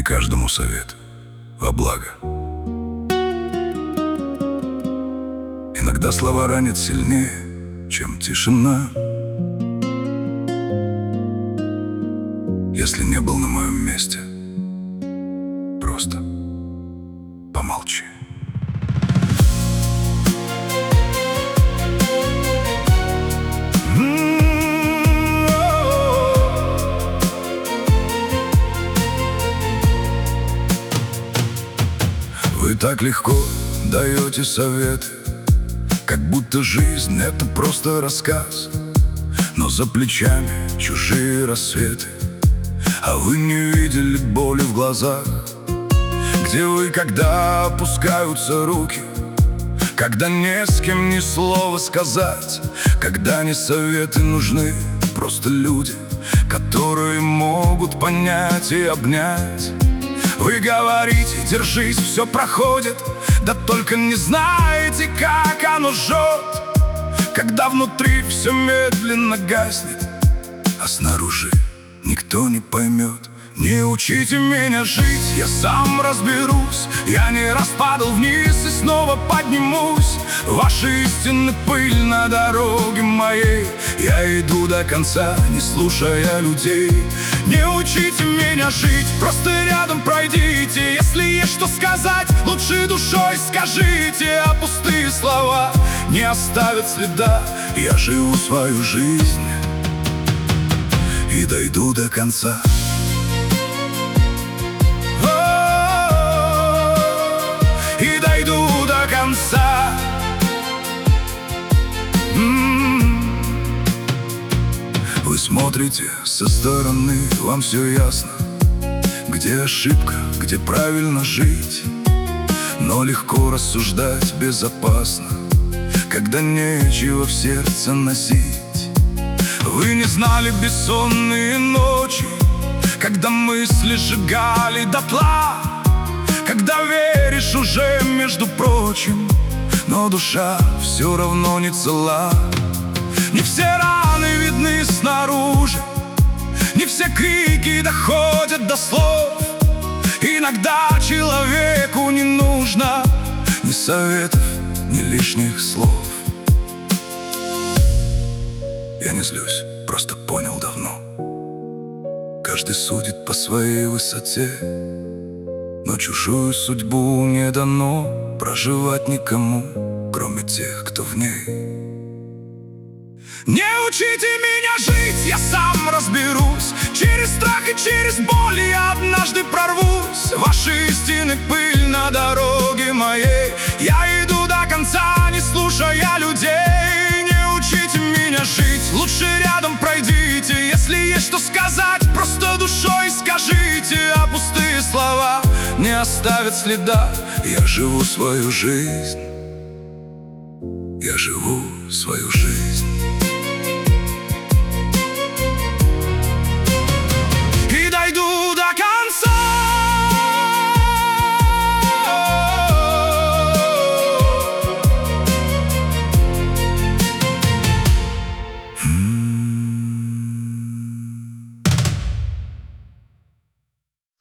Не каждому совет во благо. Иногда слова ранят сильнее, чем тишина. Если не был на моем месте, просто помолчи. Вы так легко даете советы, как будто жизнь — это просто рассказ. Но за плечами чужие рассветы, а вы не видели боли в глазах. Где вы, когда опускаются руки, когда не с кем ни слова сказать, когда не советы нужны, просто люди, которые могут понять и обнять. Вы говорите: держись, все проходит, да только не знаете, как оно жжет, когда внутри все медленно гаснет, а снаружи никто не поймет. Не учите меня жить, я сам разберусь. Я не раз падал вниз и снова поднимусь. Ваши истины — пыль на дороге моей. Я иду до конца, не слушая людей. Не учите меня жить, просто рядом пройдите. Если есть что сказать, лучше душой скажите. А пустые слова не оставят следа. Я живу свою жизнь и дойду до конца. И дойду до конца. Вы смотрите со стороны, вам все ясно, где ошибка, где правильно жить. Но легко рассуждать безопасно, когда нечего в сердце носить. Вы не знали бессонные ночи, когда мысли сжигали дотла, когда веришь уже, между прочим, но душа все равно не цела. Не все раны видны снаружи, не все крики доходят до слов. Иногда человеку не нужно ни советов, ни лишних слов. Я не злюсь, просто понял давно: каждый судит по своей высоте, но чужую судьбу не дано проживать никому, кроме тех, кто в ней. Не учите меня жить, я сам разберусь. Через страх и через боль я однажды прорвусь. Ваши истины — пыль на дороге моей. Я иду до конца, не слушая людей. Не учите меня жить, лучше рядом пройдите. Если есть что сказать, просто душой скажите. А пустые слова не оставят следа. Я живу свою жизнь. Я живу свою жизнь.